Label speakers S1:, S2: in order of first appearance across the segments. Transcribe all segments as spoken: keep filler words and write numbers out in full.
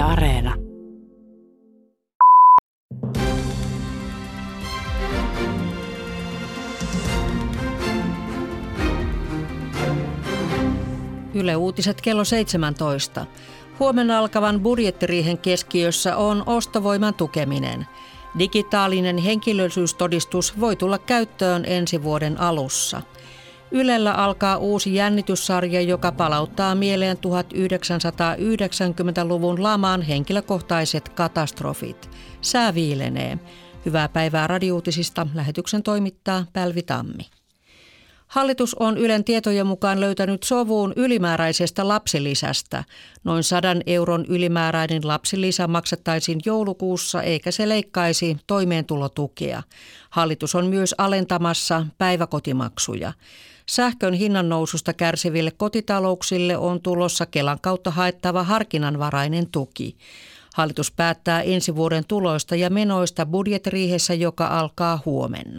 S1: Areena.
S2: Yle Uutiset kello seitsemäntoista. Huomenna alkavan budjettiriihen keskiössä on ostovoiman tukeminen. Digitaalinen henkilöllisyystodistus voi tulla käyttöön ensi vuoden alussa. Ylellä alkaa uusi jännityssarja, joka palauttaa mieleen tuhatyhdeksänsataayhdeksänkymmentäluvun laman henkilökohtaiset katastrofit. Sää viilenee. Hyvää päivää radiouutisista. Lähetyksen toimittaa Pälvi Tammi. Hallitus on Ylen tietojen mukaan löytänyt sovun ylimääräisestä lapsilisästä. Noin sadan euron ylimääräinen lapsilisä maksettaisiin joulukuussa eikä se leikkaisi toimeentulotukea. Hallitus on myös alentamassa päiväkotimaksuja. Sähkön hinnan noususta kärsiville kotitalouksille on tulossa Kelan kautta haettava harkinnanvarainen tuki. Hallitus päättää ensi vuoden tuloista ja menoista budjettiriihessä, joka alkaa huomenna.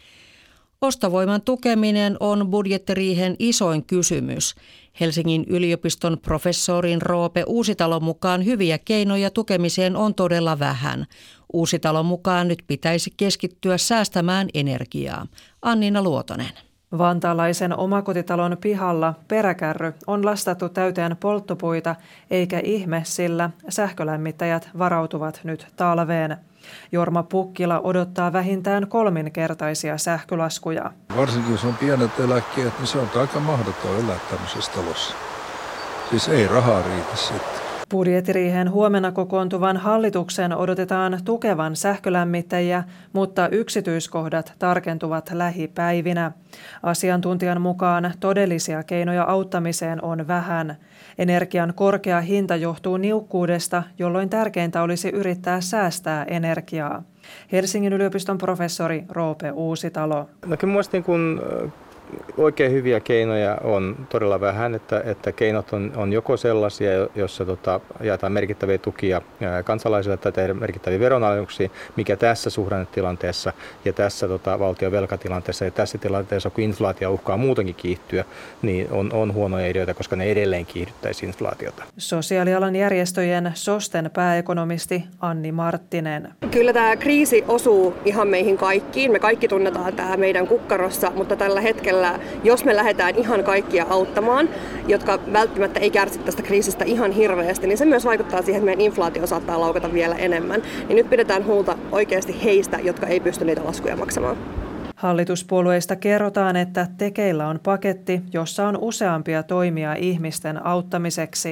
S2: Ostovoiman tukeminen on budjettiriihen isoin kysymys. Helsingin yliopiston professorin Roope Uusitalon mukaan hyviä keinoja tukemiseen on todella vähän. Uusitalon mukaan nyt pitäisi keskittyä säästämään energiaa. Annina Luotonen.
S3: Vantaalaisen omakotitalon pihalla peräkärry on lastattu täyteen polttopuita, eikä ihme, sillä sähkölämmittäjät varautuvat nyt talveen. Jorma Pukkila odottaa vähintään kolminkertaisia sähkölaskuja.
S4: Varsinkin jos on pienet eläkkeet, niin se on aika mahdoton elää tämmöisessä talossa. Siis ei rahaa riitä sitten.
S3: Budjettiriiheen huomenna kokoontuvan hallituksen odotetaan tukevan sähkölämmittäjiä, mutta yksityiskohdat tarkentuvat lähipäivinä. Asiantuntijan mukaan todellisia keinoja auttamiseen on vähän. Energian korkea hinta johtuu niukkuudesta, jolloin tärkeintä olisi yrittää säästää energiaa. Helsingin yliopiston professori Roope Uusitalo.
S5: No kyllä mielestäni kun oikein hyviä keinoja on todella vähän, että, että keinot on, on joko sellaisia, joissa tota, jaetaan merkittäviä tukia kansalaisille tai tehdään merkittäviä veronalennuksia, mikä tässä suhdannetilanteessa ja tässä tota, valtion velkatilanteessa ja tässä tilanteessa, kun inflaatio uhkaa muutenkin kiihtyä, niin on, on huonoja ideoita, koska ne edelleen kiihdyttäisi inflaatiota.
S3: Sosiaalialan järjestöjen SOSTEn pääekonomisti Anni Marttinen.
S6: Kyllä tämä kriisi osuu ihan meihin kaikkiin. Me kaikki tunnetaan tämä meidän kukkarossa, mutta tällä hetkellä jos me lähdetään ihan kaikkia auttamaan, jotka välttämättä ei kärsi tästä kriisistä ihan hirveästi, niin se myös vaikuttaa siihen, että meidän inflaatio saattaa laukata vielä enemmän. Niin nyt pidetään huolta oikeasti heistä, jotka ei pysty niitä laskuja maksamaan.
S3: Hallituspuolueista kerrotaan, että tekeillä on paketti, jossa on useampia toimia ihmisten auttamiseksi.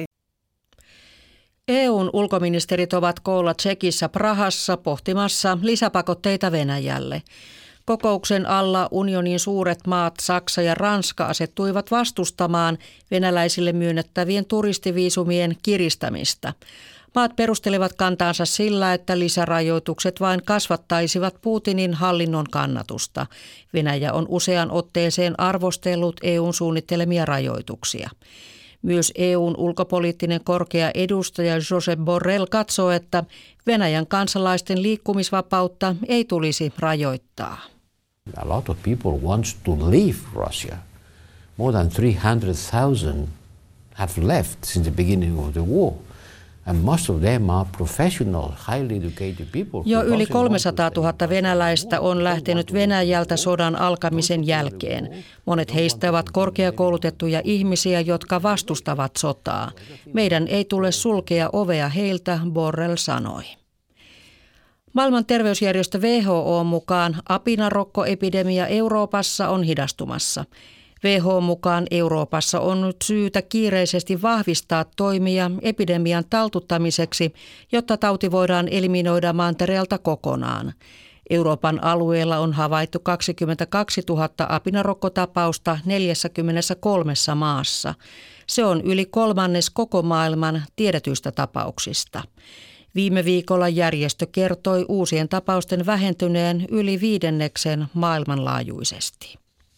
S2: E U:n ulkoministerit ovat koolla Tšekissä Prahassa pohtimassa lisäpakotteita Venäjälle. Kokouksen alla unionin suuret maat Saksa ja Ranska asettuivat vastustamaan venäläisille myönnettävien turistiviisumien kiristämistä. Maat perustelivat kantaansa sillä, että lisärajoitukset vain kasvattaisivat Putinin hallinnon kannatusta. Venäjä on usean otteeseen arvostellut E U:n suunnittelemia rajoituksia. Myös E U:n ulkopoliittinen korkea edustaja Josep Borrell katsoo, että Venäjän kansalaisten liikkumisvapautta ei tulisi rajoittaa.
S7: A lot of people want to leave Russia. More than three hundred thousand have left since the beginning of the war. And most of them are professional, highly educated people.
S2: Jo yli kolmesataatuhatta venäläistä on lähtenyt Venäjältä sodan alkamisen jälkeen. Monet heistä ovat korkeakoulutettuja ihmisiä, jotka vastustavat sotaa. Meidän ei tule sulkea ovea heiltä, Borrell sanoi. Maailman terveysjärjestö W H O mukaan apinarokkoepidemia Euroopassa on hidastumassa. W H O mukaan Euroopassa on nyt syytä kiireisesti vahvistaa toimia epidemian taltuttamiseksi, jotta tauti voidaan eliminoida mantereelta kokonaan. Euroopan alueella on havaittu kaksikymmentäkaksituhatta apinarokkotapausta neljässäkymmenessäkolmessa maassa. Se on yli kolmannes koko maailman tiedetyistä tapauksista. Viime viikolla järjestö kertoi uusien tapausten vähentyneen yli viidenneksen maailmanlaajuisesti.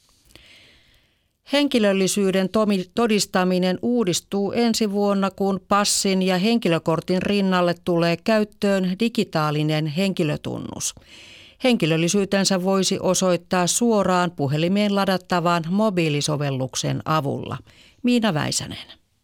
S2: Henkilöllisyyden todistaminen uudistuu ensi vuonna, kun passin ja henkilökortin rinnalle tulee käyttöön digitaalinen henkilötunnus. Henkilöllisyytensä voisi osoittaa suoraan puhelimeen ladattavan mobiilisovelluksen avulla. Miina Väisänen.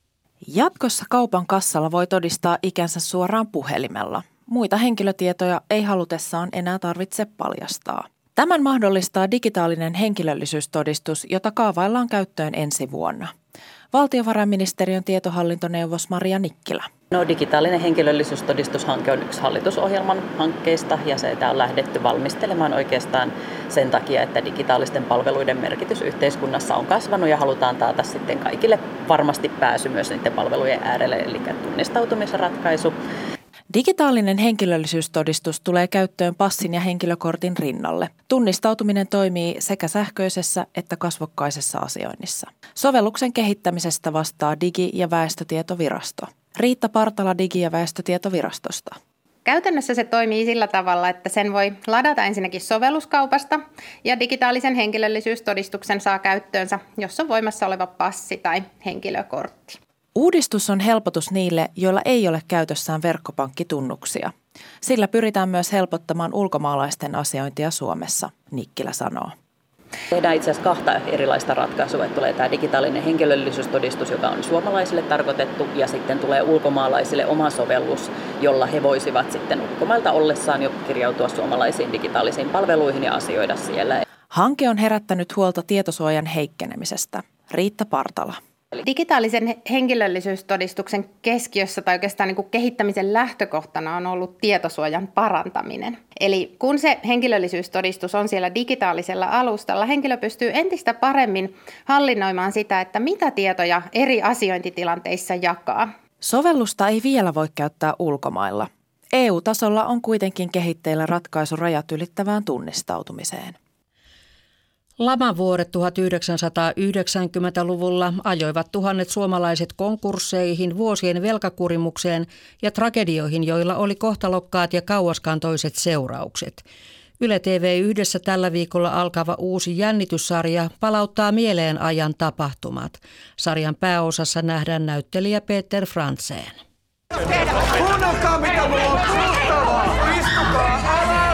S1: Jatkossa kaupan kassalla voi todistaa ikänsä suoraan puhelimella. Muita henkilötietoja ei halutessaan enää tarvitse paljastaa. Tämän mahdollistaa digitaalinen henkilöllisyystodistus, jota kaavaillaan käyttöön ensi vuonna. Valtiovarainministeriön tietohallintoneuvos Maria Nikkilä.
S8: No, digitaalinen henkilöllisyystodistushanke on yksi hallitusohjelman hankkeista ja sitä on lähdetty valmistelemaan oikeastaan sen takia, että digitaalisten palveluiden merkitys yhteiskunnassa on kasvanut ja halutaan taata sitten kaikille varmasti pääsy myös niiden palvelujen äärelle, eli tunnistautumisratkaisu.
S1: Digitaalinen henkilöllisyystodistus tulee käyttöön passin ja henkilökortin rinnalle. Tunnistautuminen toimii sekä sähköisessä että kasvokkaisessa asioinnissa. Sovelluksen kehittämisestä vastaa Digi- ja väestötietovirasto. Riitta Partala Digi- ja väestötietovirastosta.
S9: Käytännössä se toimii sillä tavalla, että sen voi ladata ensinnäkin sovelluskaupasta ja digitaalisen henkilöllisyystodistuksen saa käyttöönsä, jos on voimassa oleva passi tai henkilökortti.
S1: Uudistus on helpotus niille, joilla ei ole käytössään verkkopankkitunnuksia. Sillä pyritään myös helpottamaan ulkomaalaisten asiointia Suomessa, Nikkilä sanoo.
S8: Tehdään itse asiassa kahta erilaista ratkaisua. Tulee tämä digitaalinen henkilöllisyystodistus, joka on suomalaisille tarkoitettu, ja sitten tulee ulkomaalaisille oma sovellus, jolla he voisivat sitten ulkomailta ollessaan jo kirjautua suomalaisiin digitaalisiin palveluihin ja asioida siellä.
S1: Hanke on herättänyt huolta tietosuojan heikkenemisestä. Riitta Partala.
S9: Digitaalisen henkilöllisyystodistuksen keskiössä tai oikeastaan niin kuin kehittämisen lähtökohtana on ollut tietosuojan parantaminen. Eli kun se henkilöllisyystodistus on siellä digitaalisella alustalla, henkilö pystyy entistä paremmin hallinnoimaan sitä, että mitä tietoja eri asiointitilanteissa jakaa.
S1: Sovellusta ei vielä voi käyttää ulkomailla. E U-tasolla on kuitenkin kehitteillä ratkaisu rajat ylittävään tunnistautumiseen.
S2: Lamavuodet tuhatyhdeksänsataayhdeksänkymmentäluvulla ajoivat tuhannet suomalaiset konkursseihin, vuosien velkakurimukseen ja tragedioihin, joilla oli kohtalokkaat ja kauaskantoiset seuraukset. Yle T V yhdessä tällä viikolla alkava uusi jännityssarja palauttaa mieleen ajan tapahtumat. Sarjan pääosassa nähdään näyttelijä Peter Frantzén.
S10: Kuunnelkaa, mitä mulla on puhuttavaa! Istukaa alas!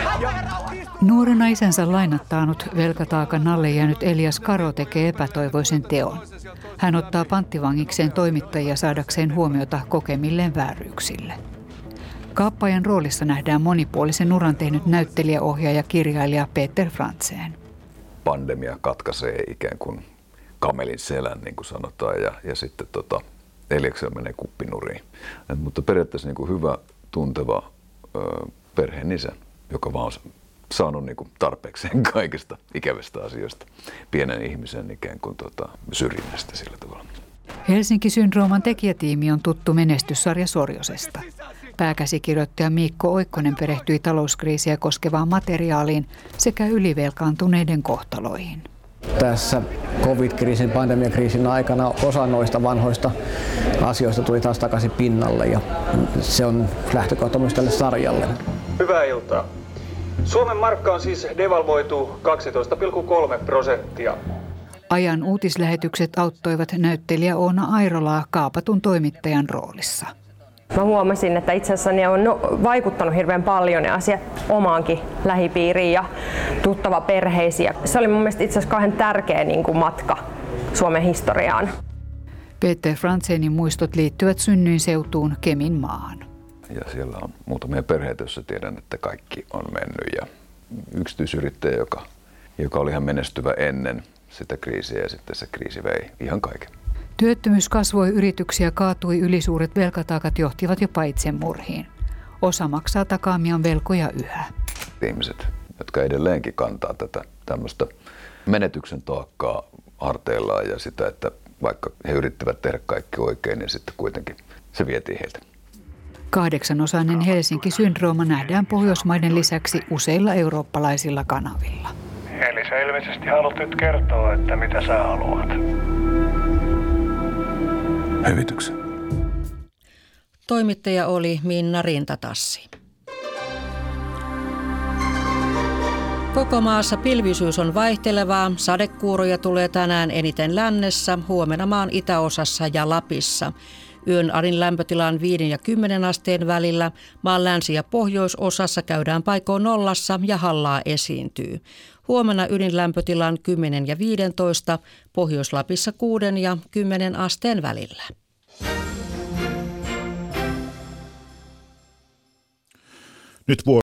S11: Nuorena isänsä lainattaanut velkataakan alle jäänyt Elias Karo tekee epätoivoisen teon. Hän ottaa panttivangikseen toimittajia saadakseen huomiota kokemilleen vääryyksille. Kaappaajan roolissa nähdään monipuolisen uran tehnyt näyttelijäohjaaja kirjailija Peter Frantzén.
S12: Pandemia katkaisee ikään kuin kamelin selän, niin kuin sanotaan, ja, ja sitten tota, Eliaksella menee kuppinuriin. Et, mutta periaatteessa niin kuin hyvä, tunteva ö, perheen isä, joka vaan on saanut niin kuin tarpeekseen kaikista ikävistä asioista, pienen ihmisen ikään kuin tota, syrjinnästä sillä tavalla.
S11: Helsinki-syndrooman tekijätiimi on tuttu menestyssarja Sorjosesta. Pääkäsikirjoittaja Miikko Oikkonen perehtyi talouskriisiä koskevaan materiaaliin sekä ylivelkaantuneiden kohtaloihin.
S13: Tässä covid-kriisin, pandemiakriisin aikana osa noista vanhoista asioista tuli taas takaisin pinnalle ja se on lähtökohta myös tälle sarjalle.
S14: Hyvää iltaa. Suomen markka on siis devalvoitu kaksitoista pilkku kolme prosenttia.
S11: Ajan uutislähetykset auttoivat näyttelijä Oona Airolaa kaapatun toimittajan roolissa.
S15: Mä huomasin, että itse asiassa ne on vaikuttanut hirveän paljon ne asiat omaankin lähipiiriin ja tuttava perheisiin. Se oli mun mielestä itse asiassa kauhean tärkeä niin kuin matka Suomen historiaan.
S11: Peter Frantzénin muistot liittyvät synnyinseutuun Kemin maahan.
S12: Ja siellä on muutamia perheitä, joissa tiedän, että kaikki on mennyt. Ja yksityisyrittäjä, joka, joka oli ihan menestyvä ennen sitä kriisiä ja sitten se kriisi vei ihan kaiken.
S11: Työttömyys kasvoi, yrityksiä kaatui, ylisuuret velkataakat johtivat jopa itsemurhiin. Osa maksaa takaamiaan velkoja yhä.
S12: Ihmiset, jotka edelleenkin kantaa tätä tämmöistä menetyksen taakkaa harteillaan ja sitä, että vaikka he yrittävät tehdä kaikki oikein, niin sitten kuitenkin se vietiin heiltä.
S11: Kahdeksanosainen Helsinki-syndrooma nähdään Pohjoismaiden lisäksi useilla eurooppalaisilla kanavilla.
S16: Eli sä ilmeisesti haluat nyt kertoa, että mitä sä haluat.
S12: Hyvityksen.
S2: Toimittaja oli Minna Rintatassi. Koko maassa pilvisyys on vaihtelevaa. Sadekuuroja tulee tänään eniten lännessä, huomenna maan itäosassa ja Lapissa. Yön arin lämpötila on viiden ja kymmenen asteen välillä. Maan länsi- ja pohjoisosassa käydään paikoin nollassa ja hallaa esiintyy. Huomenna ydinlämpötila on kymmenen ja viisitoista, Pohjois-Lapissa kuuden ja kymmenen asteen välillä.
S17: Nyt vuoro